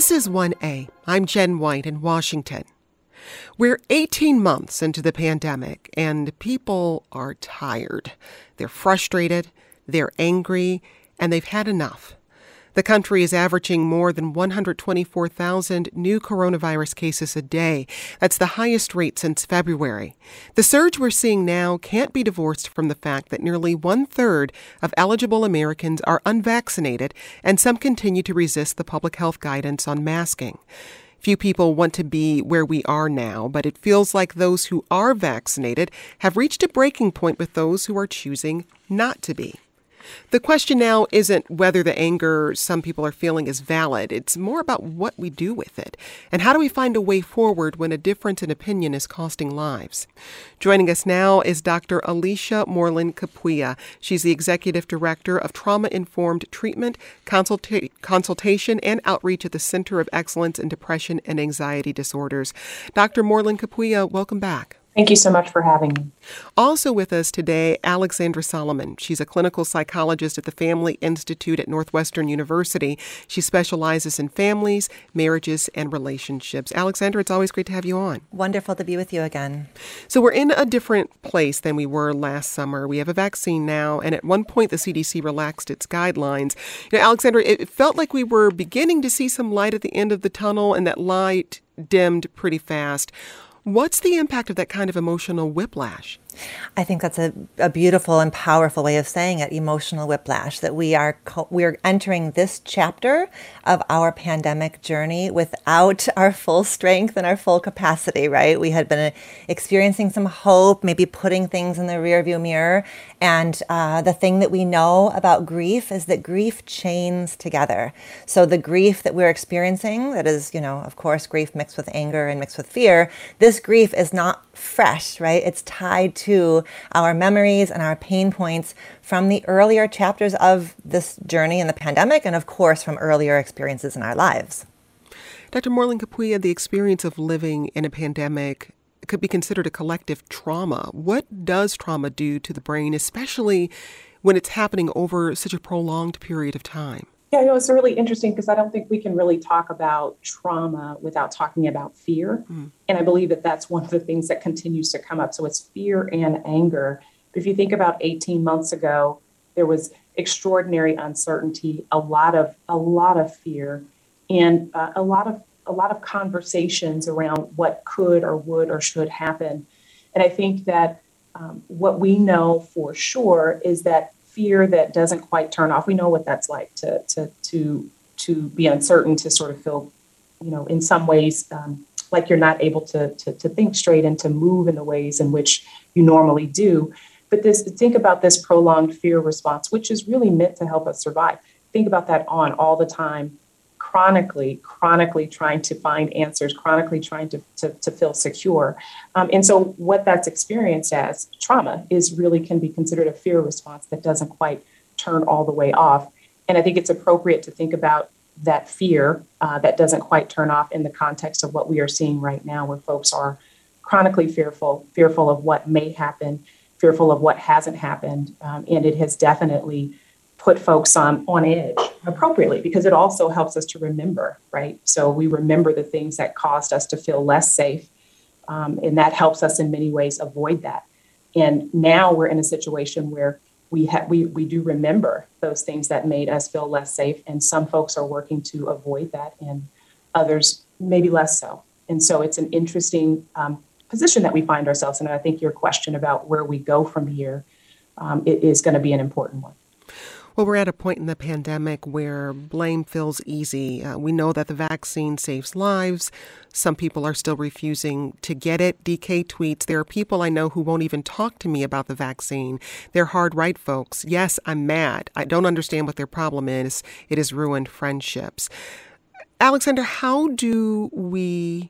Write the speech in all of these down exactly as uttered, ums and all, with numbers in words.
This is one A. I'm Jen White in Washington. We're eighteen months into the pandemic, and people are tired. They're frustrated, they're angry, and they've had enough. The country is averaging more than one hundred twenty-four thousand new coronavirus cases a day. That's the highest rate since February. The surge we're seeing now can't be divorced from the fact that nearly one-third of eligible Americans are unvaccinated, and some continue to resist the public health guidance on masking. Few people want to be where we are now, but it feels like those who are vaccinated have reached a breaking point with those who are choosing not to be. The question now isn't whether the anger some people are feeling is valid. It's more about what we do with it. And how do we find a way forward when a difference in opinion is costing lives? Joining us now is Doctor Alicia Moreland-Capuia. She's the Executive Director of Trauma-Informed Treatment, Consulta- Consultation, and Outreach at the Center of Excellence in Depression and Anxiety Disorders. Doctor Moreland-Capuia, welcome back. Thank you so much for having me. Also with us today, Alexandra Solomon. She's a clinical psychologist at the Family Institute at Northwestern University. She specializes in families, marriages, and relationships. Alexandra, it's always great to have you on. Wonderful to be with you again. So we're in a different place than we were last summer. We have a vaccine now, and at one point the C D C relaxed its guidelines. You know, Alexandra, it felt like we were beginning to see some light at the end of the tunnel, and that light dimmed pretty fast. What's the impact of that kind of emotional whiplash? I think that's a, a beautiful and powerful way of saying it, emotional whiplash, that we are co- we're entering this chapter of our pandemic journey without our full strength and our full capacity, right? We had been experiencing some hope, maybe putting things in the rearview mirror. And uh, the thing that we know about grief is that grief chains together. So the grief that we're experiencing, that is, you know, of course, grief mixed with anger and mixed with fear, this grief is not fresh, right? It's tied to our memories and our pain points from the earlier chapters of this journey in the pandemic, and of course from earlier experiences in our lives. Doctor Moreland-Capuia, the experience of living in a pandemic could be considered a collective trauma. What does trauma do to the brain, especially when it's happening over such a prolonged period of time? Yeah, you know, it's really interesting because I don't think we can really talk about trauma without talking about fear. Mm. And I believe that that's one of the things that continues to come up. So it's fear and anger. But if you think about eighteen months ago, there was extraordinary uncertainty, a lot of a lot of fear, and uh, a lot of a lot of conversations around what could or would or should happen. And I think that um, what we know for sure is that fear that doesn't quite turn off. We know what that's like to to to to be uncertain, to sort of feel, you know, in some ways um, like you're not able to, to to think straight and to move in the ways in which you normally do. But this, think about this prolonged fear response, which is really meant to help us survive. Think about that on all the time, chronically, chronically trying to find answers, chronically trying to, to, to feel secure. Um, and so what that's experienced as trauma is really can be considered a fear response that doesn't quite turn all the way off. And I think it's appropriate to think about that fear uh, that doesn't quite turn off in the context of what we are seeing right now, where folks are chronically fearful, fearful of what may happen, fearful of what hasn't happened. Um, and it has definitely put folks on, on edge appropriately, because it also helps us to remember, right? So we remember the things that caused us to feel less safe. Um, and that helps us in many ways avoid that. And now we're in a situation where we have we we do remember those things that made us feel less safe. And some folks are working to avoid that, and others maybe less so. And so it's an interesting um, position that we find ourselves in. And I think your question about where we go from here um, it is going to be an important one. Well, we're at a point in the pandemic where blame feels easy. Uh, we know that the vaccine saves lives. Some people are still refusing to get it. D K tweets, there are people I know who won't even talk to me about the vaccine. They're hard right folks. Yes, I'm mad. I don't understand what their problem is. It has ruined friendships. Alexandra, how do we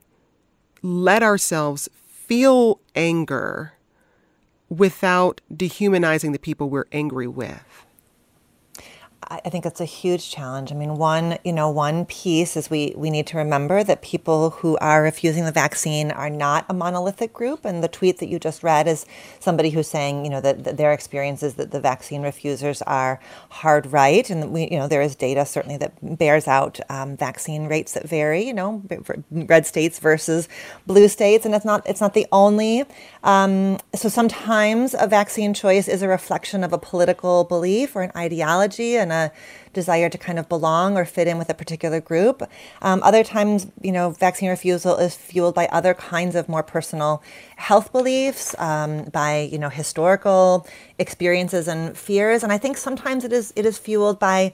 let ourselves feel anger without dehumanizing the people we're angry with? I think it's a huge challenge. I mean, one, you know, one piece is we, we need to remember that people who are refusing the vaccine are not a monolithic group. And the tweet that you just read is somebody who's saying, you know, that, that their experience is that the vaccine refusers are hard right. And we, you know, there is data certainly that bears out um, vaccine rates that vary, you know, red states versus blue states. And it's not, it's not the only. Um, so sometimes a vaccine choice is a reflection of a political belief or an ideology and a desire to kind of belong or fit in with a particular group. Um, other times, you know, vaccine refusal is fueled by other kinds of more personal health beliefs, um, by, you know, historical experiences and fears. And I think sometimes it is it is fueled by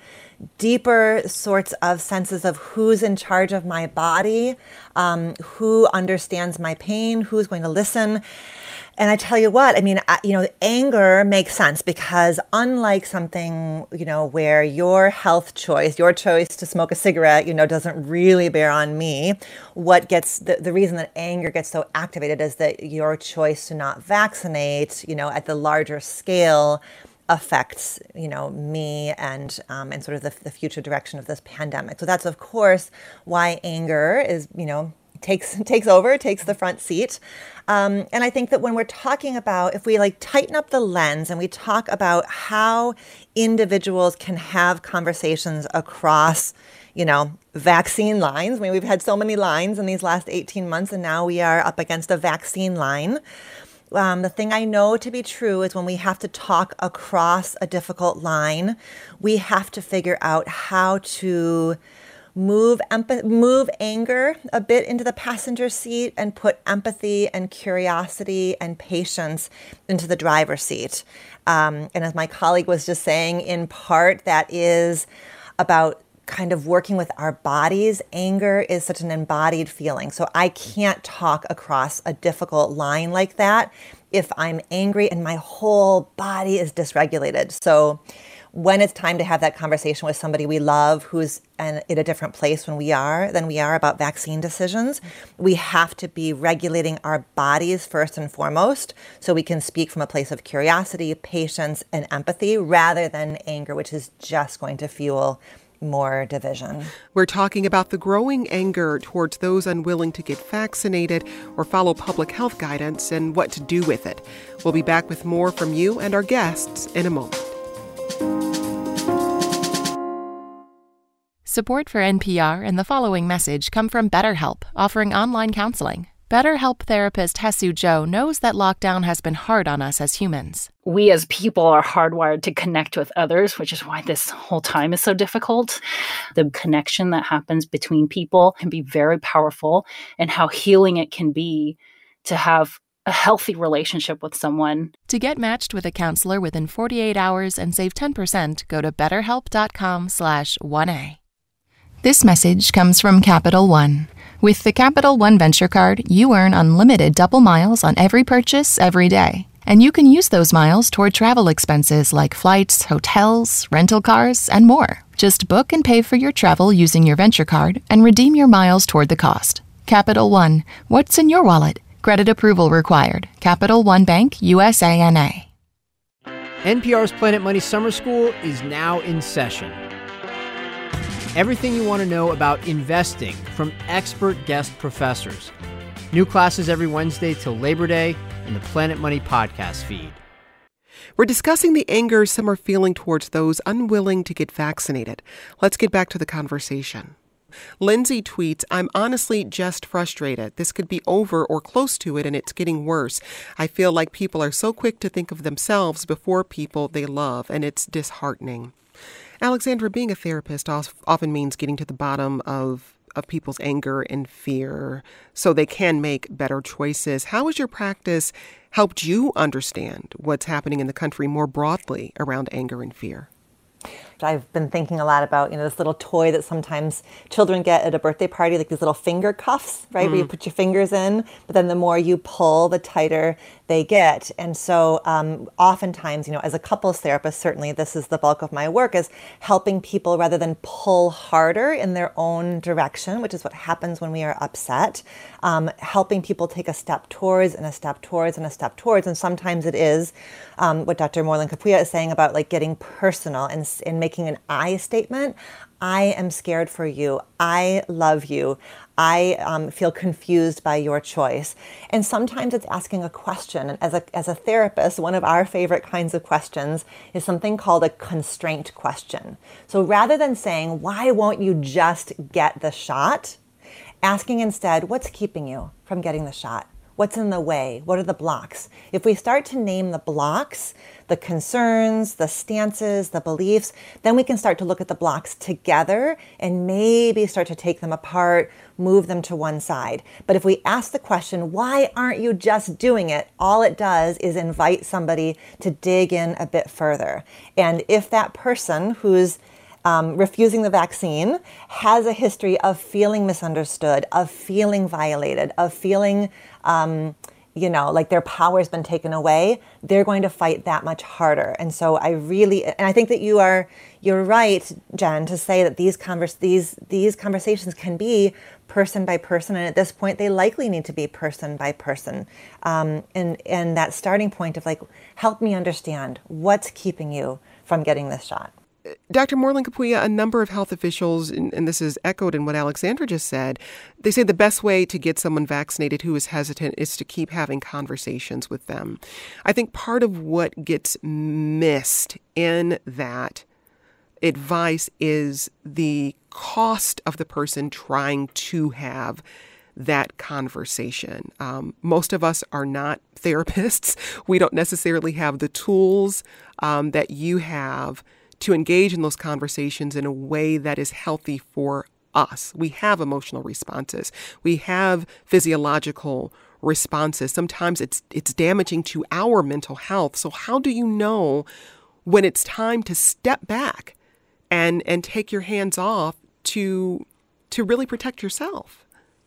deeper sorts of senses of who's in charge of my body, um, who understands my pain, who's going to listen. And I tell you what, I mean, I, you know, anger makes sense because unlike something, you know, where your health choice, your choice to smoke a cigarette, you know, doesn't really bear on me, what gets, the, the reason that anger gets so activated is that your choice to not vaccinate, you know, at the larger scale affects, you know, me and um, and sort of the, the future direction of this pandemic. So that's, of course, why anger is, you know, takes takes over, takes the front seat. Um, and I think that when we're talking about, if we like tighten up the lens and we talk about how individuals can have conversations across, you know, vaccine lines. I mean, we've had so many lines in these last eighteen months, and now we are up against a vaccine line. Um, the thing I know to be true is when we have to talk across a difficult line, we have to figure out how to move empath- move anger a bit into the passenger seat and put empathy and curiosity and patience into the driver's seat. Um, and as my colleague was just saying, in part, that is about kind of working with our bodies. Anger is such an embodied feeling. So I can't talk across a difficult line like that if I'm angry and my whole body is dysregulated. So when it's time to have that conversation with somebody we love who's in, in a different place when we are than we are about vaccine decisions, we have to be regulating our bodies first and foremost so we can speak from a place of curiosity, patience, and empathy rather than anger, which is just going to fuel more division. We're talking about the growing anger towards those unwilling to get vaccinated or follow public health guidance and what to do with it. We'll be back with more from you and our guests in a moment. Support for N P R and the following message come from BetterHelp, offering online counseling. BetterHelp therapist Hesu Joe knows that lockdown has been hard on us as humans. We as people are hardwired to connect with others, which is why this whole time is so difficult. The connection that happens between people can be very powerful, and how healing it can be to have a healthy relationship with someone. To get matched with a counselor within forty-eight hours and save ten percent, go to betterhelp.com slash 1A. This message comes from Capital One. With the Capital One Venture Card, you earn unlimited double miles on every purchase every day. And you can use those miles toward travel expenses like flights, hotels, rental cars, and more. Just book and pay for your travel using your Venture Card and redeem your miles toward the cost. Capital One. What's in your wallet? Credit approval required. Capital One Bank, U S A N A. N P R's Planet Money Summer School is now in session. Everything you want to know about investing from expert guest professors. New classes every Wednesday till Labor Day in the Planet Money podcast feed. We're discussing the anger some are feeling towards those unwilling to get vaccinated. Let's get back to the conversation. Lindsay tweets, I'm honestly just frustrated. This could be over or close to it, and it's getting worse. I feel like people are so quick to think of themselves before people they love, and it's disheartening. Alexandra, being a therapist often means getting to the bottom of, of people's anger and fear so they can make better choices. How has your practice helped you understand what's happening in the country more broadly around anger and fear? I've been thinking a lot about, you know, this little toy that sometimes children get at a birthday party, like these little finger cuffs, right? Mm. Where you put your fingers in, but then the more you pull, the tighter they get. And so um, oftentimes, you know, as a couples therapist, certainly this is the bulk of my work, is helping people rather than pull harder in their own direction, which is what happens when we are upset, um, helping people take a step towards and a step towards and a step towards. And sometimes it is um, what Doctor Moreland Capuia is saying about like getting personal and, and making making an I statement. I am scared for you. I love you. I um, feel confused by your choice. And sometimes it's asking a question. And as a, as a therapist, one of our favorite kinds of questions is something called a constraint question. So rather than saying, why won't you just get the shot? Asking instead, what's keeping you from getting the shot? What's in the way? What are the blocks? If we start to name the blocks, the concerns, the stances, the beliefs, then we can start to look at the blocks together and maybe start to take them apart, move them to one side. But if we ask the question, why aren't you just doing it? All it does is invite somebody to dig in a bit further. And if that person who's Um, refusing the vaccine has a history of feeling misunderstood, of feeling violated, of feeling, um, you know, like their power has been taken away, they're going to fight that much harder. And so I really, and I think that you are, you're right, Jen, to say that these convers these these conversations can be person by person, and at this point, they likely need to be person by person. Um, and and that starting point of like, help me understand what's keeping you from getting this shot. Doctor Moreland-Capuia, a number of health officials, and, and this is echoed in what Alexandra just said, they say the best way to get someone vaccinated who is hesitant is to keep having conversations with them. I think part of what gets missed in that advice is the cost of the person trying to have that conversation. Um, most of us are not therapists. We don't necessarily have the tools um, that you have to engage in those conversations in a way that is healthy for us. We have emotional responses. We have physiological responses. Sometimes it's it's damaging to our mental health. So how do you know when it's time to step back and and take your hands off to to really protect yourself?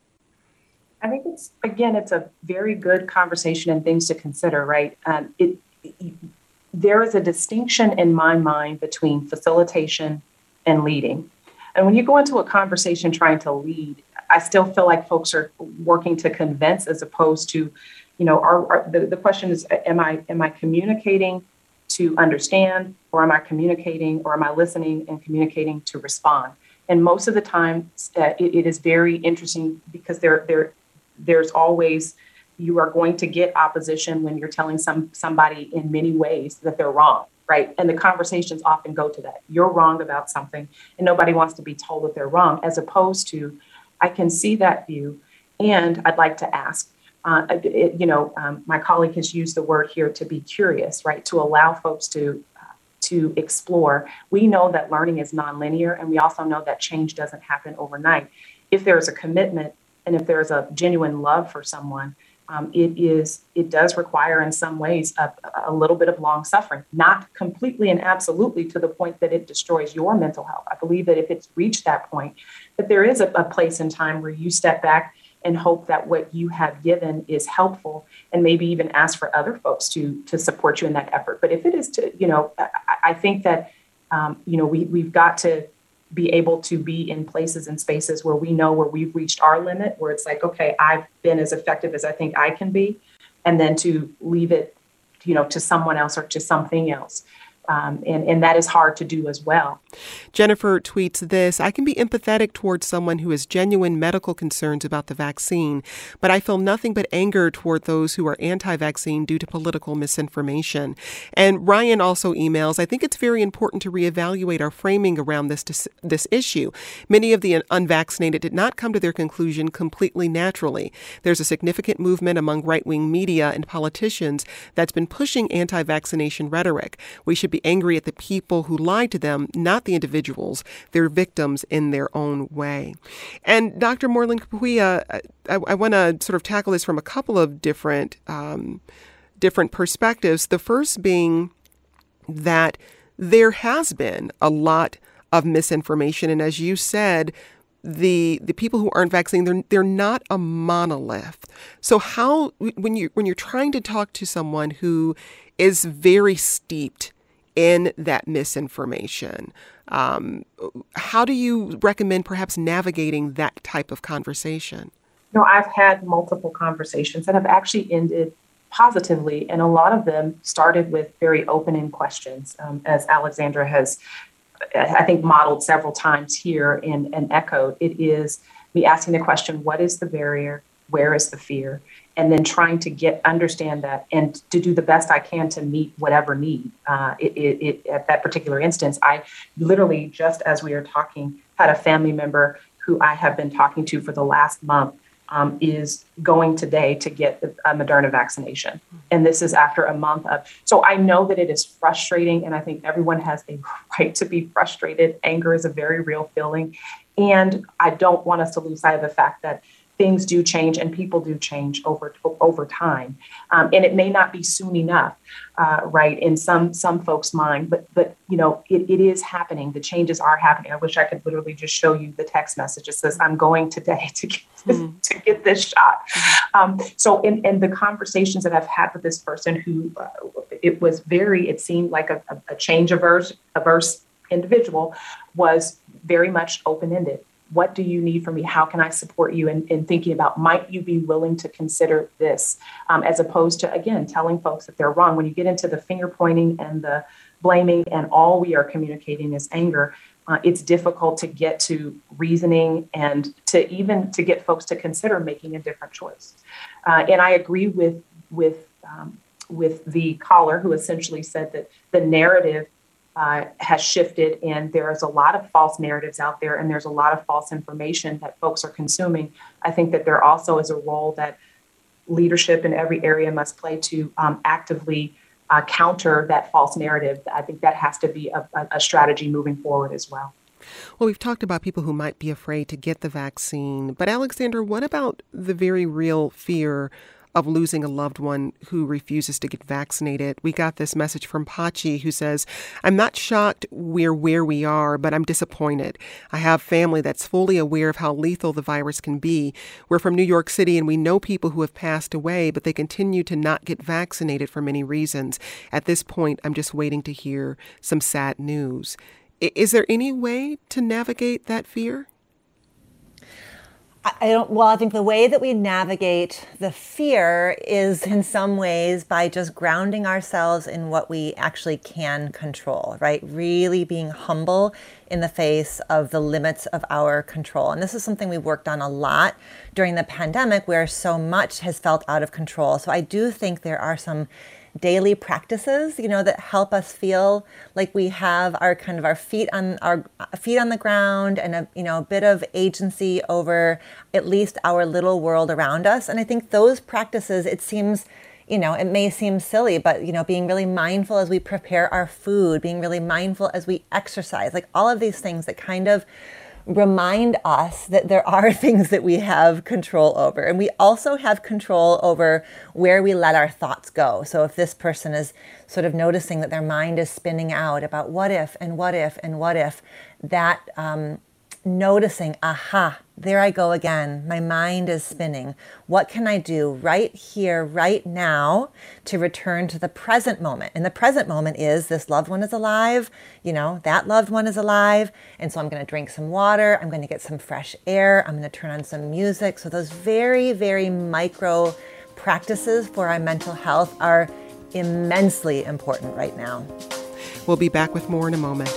I think it's, again, it's a very good conversation and things to consider, right? Um, it, it There is a distinction in my mind between facilitation and leading. And when you go into a conversation trying to lead, I still feel like folks are working to convince as opposed to, you know, are, are, the, the question is, am I am I communicating to understand, or am I communicating, or am I listening and communicating to respond? And most of the time, uh, it, it is very interesting because there, there, there's always, you are going to get opposition when you're telling some somebody in many ways that they're wrong, right? And the conversations often go to that. You're wrong about something, and nobody wants to be told that they're wrong, as opposed to, I can see that view, and I'd like to ask. Uh, it, you know, um, my colleague has used the word here to be curious, right? To allow folks to uh, to explore. We know that learning is nonlinear, and we also know that change doesn't happen overnight. If there is a commitment, and if there is a genuine love for someone, Um, it is. It does require, in some ways, a, a little bit of long suffering. Not completely and absolutely to the point that it destroys your mental health. I believe that if it's reached that point, that there is a, a place in time where you step back and hope that what you have given is helpful, and maybe even ask for other folks to to support you in that effort. But if it is to, you know, I, I think that um, you know we we've got to be able to be in places and spaces where we know where we've reached our limit, where it's like, okay, I've been as effective as I think I can be, and then to leave it, you know, to someone else or to something else. Um, and, and that is hard to do as well. Jennifer tweets this: I can be empathetic towards someone who has genuine medical concerns about the vaccine, but I feel nothing but anger toward those who are anti-vaccine due to political misinformation. And Ryan also emails, I think it's very important to reevaluate our framing around this this issue. Many of the unvaccinated did not come to their conclusion completely naturally. There's a significant movement among right-wing media and politicians that's been pushing anti-vaccination rhetoric. We should be angry at the people who lied to them, not the individuals. They're victims in their own way. And Doctor Moreland-Capuia, I, I want to sort of tackle this from a couple of different um, different perspectives. The first being that there has been a lot of misinformation, and as you said, the the people who aren't vaccinated, they're they're not a monolith. So how, when you when you're trying to talk to someone who is very steeped in that misinformation, um, how do you recommend perhaps navigating that type of conversation? You know, I've had multiple conversations that have actually ended positively, and a lot of them started with very open-ended questions, um, as Alexandra has I think, modeled several times here and, and echoed. It is me asking the question, what is the barrier? Where is the fear? And then trying to get, understand that and to do the best I can to meet whatever need. Uh, it, it, it, at that particular instance, I literally, just as we are talking, had a family member who I have been talking to for the last month um, is going today to get a Moderna vaccination. And this is after a month of, so I know that it is frustrating, and I think everyone has a right to be frustrated. Anger is a very real feeling. And I don't want us to lose sight of the fact that things do change and people do change over over time. Um, and it may not be soon enough, uh, right, in some some folks' mind, but, but you know, it, it is happening. The changes are happening. I wish I could literally just show you the text message. It says, I'm going today to get this, mm. to get this shot. Mm-hmm. Um, so in, in the conversations that I've had with this person who, uh, it was very, it seemed like a, a change averse, averse individual, was very much open-ended. What do you need from me? How can I support you in, in thinking about, might you be willing to consider this? Um, as opposed to, again, telling folks that they're wrong. When you get into the finger pointing and the blaming and all we are communicating is anger, uh, it's difficult to get to reasoning and to even to get folks to consider making a different choice. Uh, and I agree with, with, um, with the caller who essentially said that the narrative Uh, has shifted, and there is a lot of false narratives out there, and there's a lot of false information that folks are consuming. I think that there also is a role that leadership in every area must play to um, actively uh, counter that false narrative. I think that has to be a, a strategy moving forward as well. Well, we've talked about people who might be afraid to get the vaccine, but Alexandra, what about the very real fear of losing a loved one who refuses to get vaccinated? We got this message from Pachi, who says, I'm not shocked we're where we are, but I'm disappointed. I have family that's fully aware of how lethal the virus can be. We're from New York City, and we know people who have passed away, but they continue to not get vaccinated for many reasons. At this point, I'm just waiting to hear some sad news. Is there any way to navigate that fear? I don't, well, I think the way that we navigate the fear is in some ways by just grounding ourselves in what we actually can control, right? Really being humble in the face of the limits of our control. And this is something we worked on a lot during the pandemic, where so much has felt out of control. So I do think there are some daily practices, you know, that help us feel like we have our kind of our feet on our feet on the ground and a, you know, a bit of agency over at least our little world around us. And I think those practices, it seems, you know, it may seem silly, but, you know, being really mindful as we prepare our food, being really mindful as we exercise, like all of these things that kind of remind us that there are things that we have control over. And we also have control over where we let our thoughts go. So if this person is sort of noticing that their mind is spinning out about what if and what if and what if, that um, noticing, aha, there I go again. My mind is spinning. What can I do right here, right now to return to the present moment? And the present moment is this loved one is alive, you know, that loved one is alive. And so I'm going to drink some water. I'm going to get some fresh air. I'm going to turn on some music. So those very, very micro practices for our mental health are immensely important right now. We'll be back with more in a moment.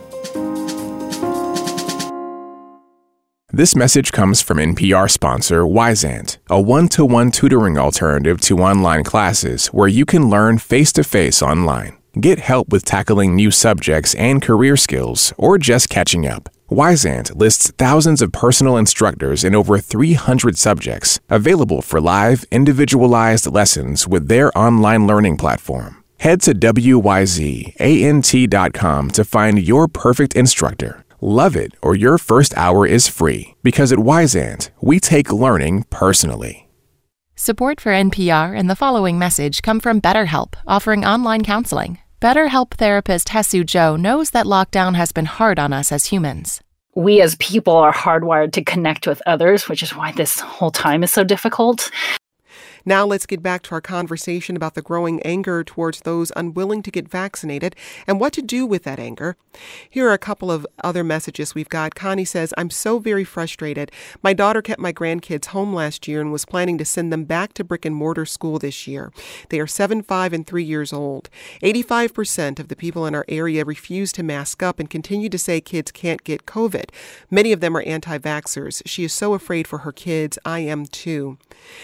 This message comes from N P R sponsor Wyzant, a one-to-one tutoring alternative to online classes where you can learn face-to-face online. Get help with tackling new subjects and career skills, or just catching up. Wyzant lists thousands of personal instructors in over three hundred subjects, available for live, individualized lessons with their online learning platform. Head to W Y Z A N T dot com to find your perfect instructor. Love it, or your first hour is free. Because at Wyzant, we take learning personally. Support for N P R and the following message come from BetterHelp, offering online counseling. BetterHelp therapist Hesu Joe knows that lockdown has been hard on us as humans. We as people are hardwired to connect with others, which is why this whole time is so difficult. Now let's get back to our conversation about the growing anger towards those unwilling to get vaccinated and what to do with that anger. Here are a couple of other messages we've got. Connie says, I'm so very frustrated. My daughter kept my grandkids home last year and was planning to send them back to brick and mortar school this year. They are seven, five, and three years old. eighty-five percent of the people in our area refuse to mask up and continue to say kids can't get COVID. Many of them are anti-vaxxers. She is so afraid for her kids. I am too.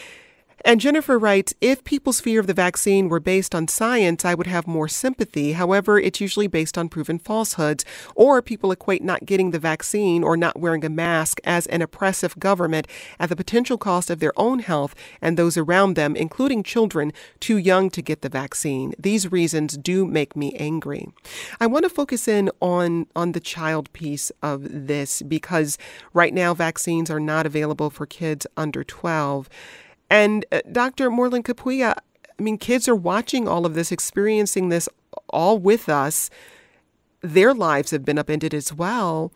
And Jennifer writes, if people's fear of the vaccine were based on science, I would have more sympathy. However, it's usually based on proven falsehoods, or people equate not getting the vaccine or not wearing a mask as an oppressive government at the potential cost of their own health and those around them, including children too young to get the vaccine. These reasons do make me angry. I want to focus in on, on the child piece of this because right now vaccines are not available for kids under twelve. And uh, Doctor Moreland Capuia, I mean, kids are watching all of this, experiencing this all with us. Their lives have been upended as well.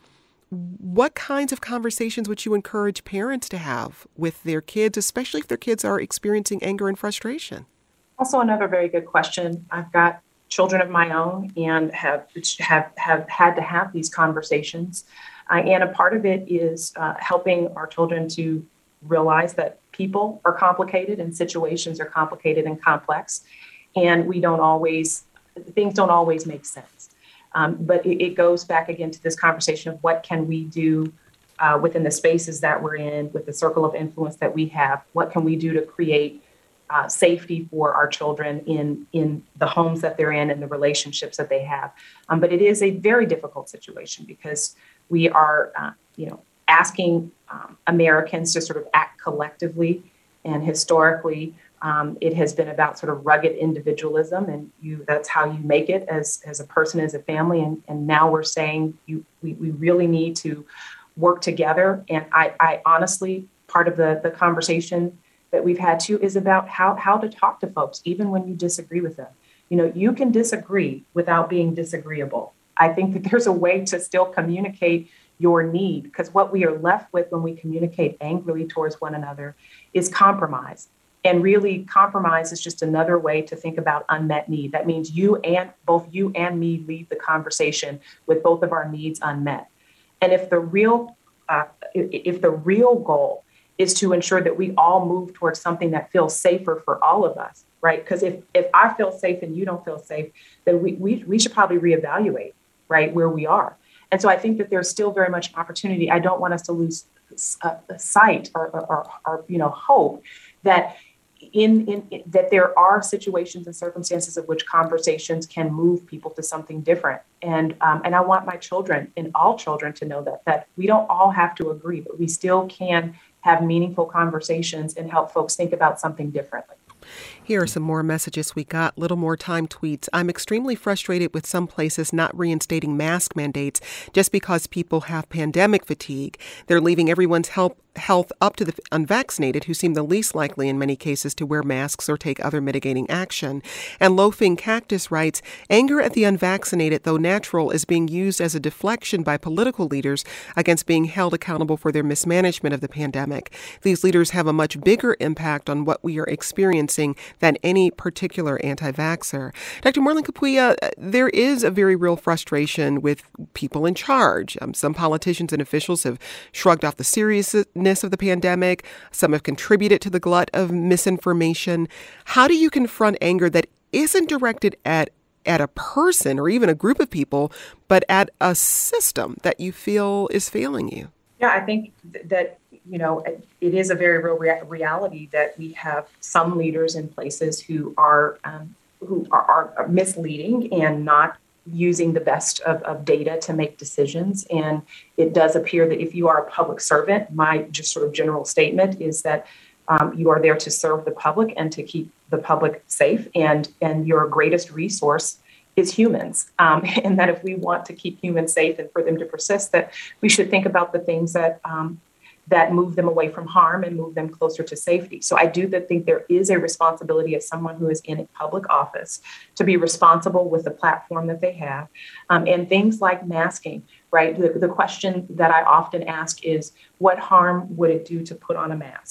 What kinds of conversations would you encourage parents to have with their kids, especially if their kids are experiencing anger and frustration? Also, another very good question. I've got children of my own and have have, have had to have these conversations. Uh, and a part of it is uh, helping our children to realize that people are complicated and situations are complicated and complex, and we don't always, things don't always make sense. Um, but it, it goes back again to this conversation of what can we do uh, within the spaces that we're in, with the circle of influence that we have. What can we do to create uh, safety for our children in, in the homes that they're in and the relationships that they have? Um, but it is a very difficult situation because we are, uh, you know, asking um, Americans to sort of act collectively. And historically, um, it has been about sort of rugged individualism, and you that's how you make it as, as a person, as a family. And, and now we're saying you we, we really need to work together. And I, I honestly, part of the, the conversation that we've had too is about how, how to talk to folks, even when you disagree with them. You know, you can disagree without being disagreeable. I think that there's a way to still communicate your need, because what we are left with when we communicate angrily towards one another is compromise. And really, compromise is just another way to think about unmet need. That means you and both you and me leave the conversation with both of our needs unmet. And if the real uh, if the real goal is to ensure that we all move towards something that feels safer for all of us, right? Because if if I feel safe and you don't feel safe, then we we, we should probably reevaluate, right, where we are. And so I think that there's still very much opportunity. I don't want us to lose uh, sight or, or, or, or, you know, hope that in, in that there are situations and circumstances of which conversations can move people to something different. And um, and I want my children and all children to know that that we don't all have to agree, but we still can have meaningful conversations and help folks think about something differently. Here are some more messages we got. Little More Time tweets, I'm extremely frustrated with some places not reinstating mask mandates just because people have pandemic fatigue. They're leaving everyone's health health up to the unvaccinated, who seem the least likely in many cases to wear masks or take other mitigating action. And Loafing Cactus writes, anger at the unvaccinated, though natural, is being used as a deflection by political leaders against being held accountable for their mismanagement of the pandemic. These leaders have a much bigger impact on what we are experiencing than any particular anti-vaxxer. Doctor Moreland Capuia, there is a very real frustration with people in charge. Um, some politicians and officials have shrugged off the seriousness of the pandemic. Some have contributed to the glut of misinformation. How do you confront anger that isn't directed at at a person or even a group of people, but at a system that you feel is failing you? Yeah, I think th- that, you know, it is a very real rea- reality that we have some leaders in places who are um, who are, are misleading and not using the best of, of data to make decisions. And it does appear that if you are a public servant, my just sort of general statement is that um, you are there to serve the public and to keep the public safe. And, and your greatest resource is humans. Um, and that if we want to keep humans safe and for them to persist, that we should think about the things that um, that move them away from harm and move them closer to safety. So I do think there is a responsibility as someone who is in a public office to be responsible with the platform that they have. Um, and things like masking, right? The, the question that I often ask is, what harm would it do to put on a mask?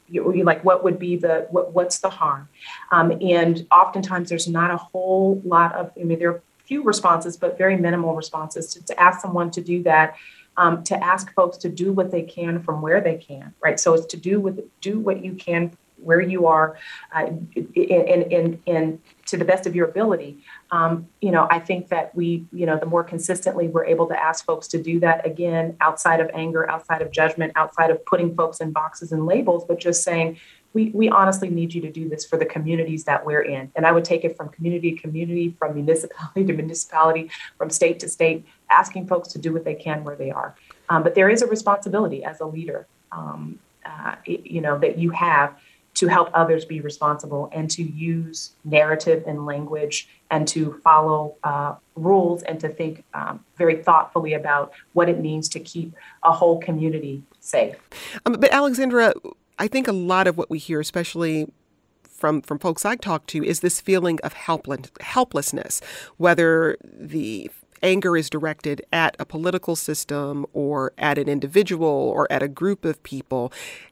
you, you like, what would be the, what, what's the harm? Um, and oftentimes there's not a whole lot of, I mean, there are few responses, but very minimal responses to, to ask someone to do that. Um, to ask folks to do what they can from where they can, right? So it's to do with do what you can where you are, uh, in, in, in to the best of your ability. Um, you know, I think that we, you know, the more consistently we're able to ask folks to do that, again, outside of anger, outside of judgment, outside of putting folks in boxes and labels, but just saying, we, we honestly need you to do this for the communities that we're in. And I would take it from community to community, from municipality to municipality, from state to state, asking folks to do what they can where they are. Um, but there is a responsibility as a leader, um, uh, it, you know, that you have to help others be responsible and to use narrative and language and to follow uh, rules and to think um, very thoughtfully about what it means to keep a whole community safe. Um, but Alexandra, I think a lot of what we hear, especially from, from folks I talk to, is this feeling of helpless, helplessness, whether the anger is directed at a political system or at an individual or at a group of people.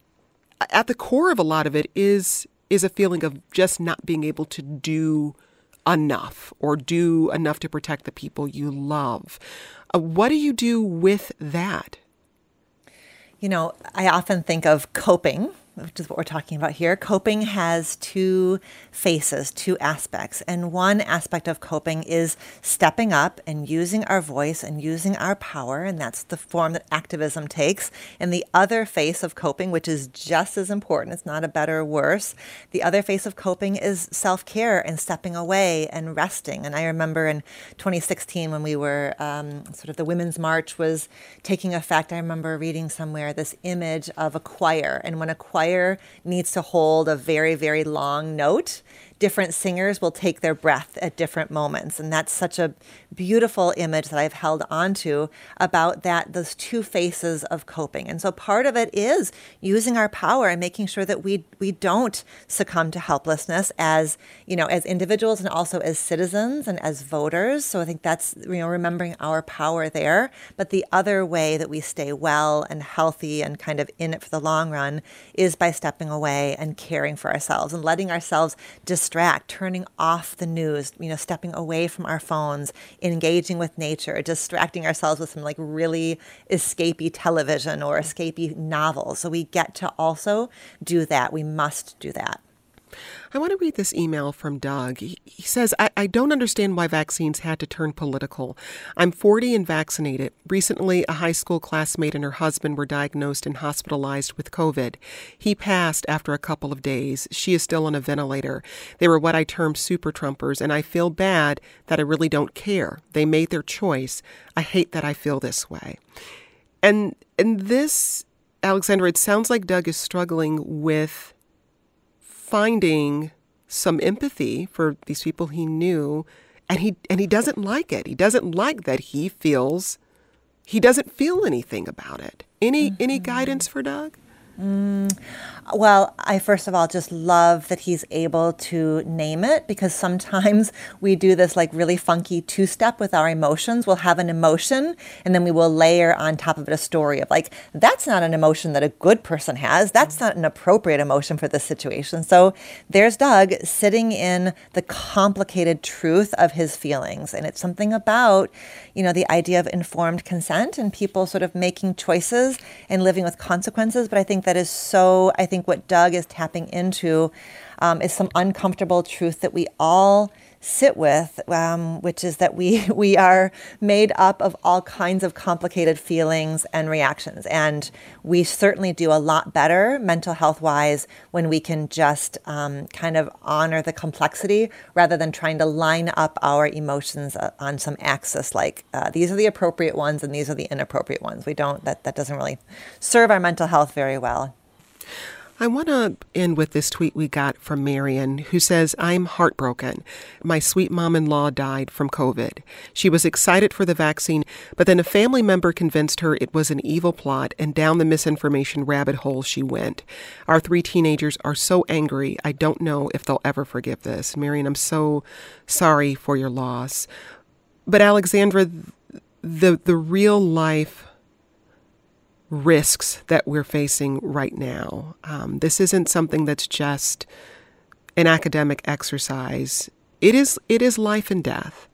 At the core of a lot of it is is a feeling of just not being able to do enough or do enough to protect the people you love. Uh, what do you do with that? You know, I often think of coping, which is what we're talking about here. Coping has two faces, two aspects. And one aspect of coping is stepping up and using our voice and using our power. And that's the form that activism takes. And the other face of coping, which is just as important, it's not a better or worse. The other face of coping is self-care and stepping away and resting. And I remember in twenty sixteen when we were, um, sort of the Women's March was taking effect, I remember reading somewhere this image of a choir. And when a choir needs to hold a very, very long note, different singers will take their breath at different moments. And that's such a beautiful image that I've held onto about that, those two faces of coping. And so part of it is using our power and making sure that we we don't succumb to helplessness as, you know, as individuals and also as citizens and as voters. So I think that's, you know, remembering our power there. But the other way that we stay well and healthy and kind of in it for the long run is by stepping away and caring for ourselves and letting ourselves distract, turning off the news, you know, stepping away from our phones, engaging with nature, distracting ourselves with some like really escapey television or escapey novels. So we get to also do that. We must do that. I want to read this email from Doug. He, he says, I, I don't understand why vaccines had to turn political. I'm forty and vaccinated. Recently, a high school classmate and her husband were diagnosed and hospitalized with COVID. He passed after a couple of days. She is still on a ventilator. They were what I term super Trumpers, and I feel bad that I really don't care. They made their choice. I hate that I feel this way. And, and this, Alexandra, it sounds like Doug is struggling with finding some empathy for these people he knew, and he and he doesn't like it. He doesn't like that he feels he doesn't feel anything about it. Any mm-hmm. any guidance for Doug? Mm, well, I first of all just love that he's able to name it, because sometimes we do this like really funky two-step with our emotions. We'll have an emotion and then we will layer on top of it a story of like, that's not an emotion that a good person has. That's not an appropriate emotion for this situation. So there's Doug sitting in the complicated truth of his feelings. And it's something about, you know, the idea of informed consent and people sort of making choices and living with consequences. But I think that is so, I think what Doug is tapping into um, is some uncomfortable truth that we all sit with, um, which is that we we are made up of all kinds of complicated feelings and reactions. And we certainly do a lot better mental health wise when we can just um, kind of honor the complexity rather than trying to line up our emotions uh, on some axis like uh, these are the appropriate ones and these are the inappropriate ones. We don't, that, that doesn't really serve our mental health very well. I want to end with this tweet we got from Marion, who says, I'm heartbroken. My sweet mom-in-law died from COVID. She was excited for the vaccine, but then a family member convinced her it was an evil plot, and down the misinformation rabbit hole she went. Our three teenagers are so angry. I don't know if they'll ever forgive this. Marion, I'm so sorry for your loss. But Alexandra, the the real life risks that we're facing right now. Um, this isn't something that's just an academic exercise. It is, it is life and death.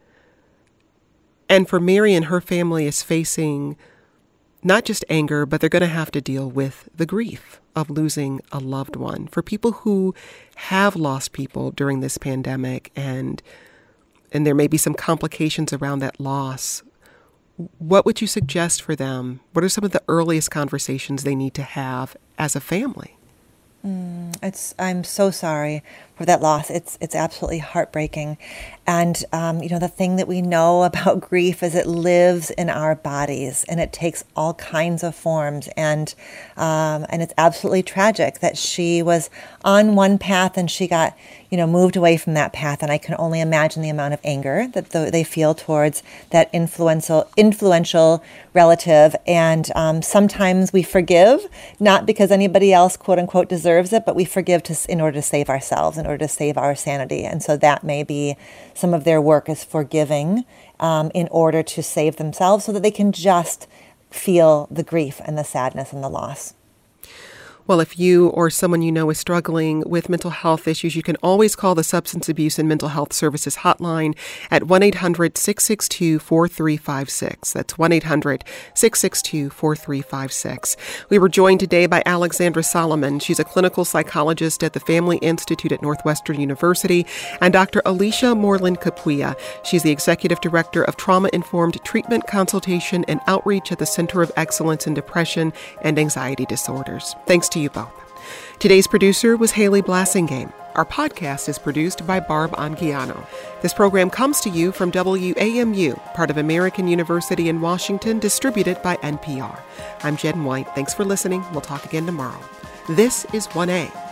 And for Mary and her family is facing not just anger, but they're going to have to deal with the grief of losing a loved one. For people who have lost people during this pandemic, and and there may be some complications around that loss, what would you suggest for them? What are some of the earliest conversations they need to have as a family? Mm, it's. I'm so sorry for that loss. It's it's absolutely heartbreaking. And, um, you know, the thing that we know about grief is it lives in our bodies and it takes all kinds of forms. And um, and it's absolutely tragic that she was on one path and she got, you know, moved away from that path. And I can only imagine the amount of anger that the, they feel towards that influential, influential relative. And um, sometimes we forgive, not because anybody else, quote unquote, deserves it, but we forgive to, in order to save ourselves, in order to save our sanity. And so that may be some of their work is forgiving um, in order to save themselves so that they can just feel the grief and the sadness and the loss. Well, if you or someone you know is struggling with mental health issues, you can always call the Substance Abuse and Mental Health Services hotline at one eight hundred six six two four three five six. That's one eight hundred six six two four three five six. We were joined today by Alexandra Solomon. She's a clinical psychologist at the Family Institute at Northwestern University, and Doctor Alicia Moreland Capuia. She's the Executive Director of Trauma-Informed Treatment, Consultation, and Outreach at the Center of Excellence in Depression and Anxiety Disorders. Thanks to you both. Today's producer was Haley Blassingame. Our podcast is produced by Barb Anguiano. This program comes to you from W A M U, part of American University in Washington, distributed by N P R. I'm Jen White. Thanks for listening. We'll talk again tomorrow. This is one A.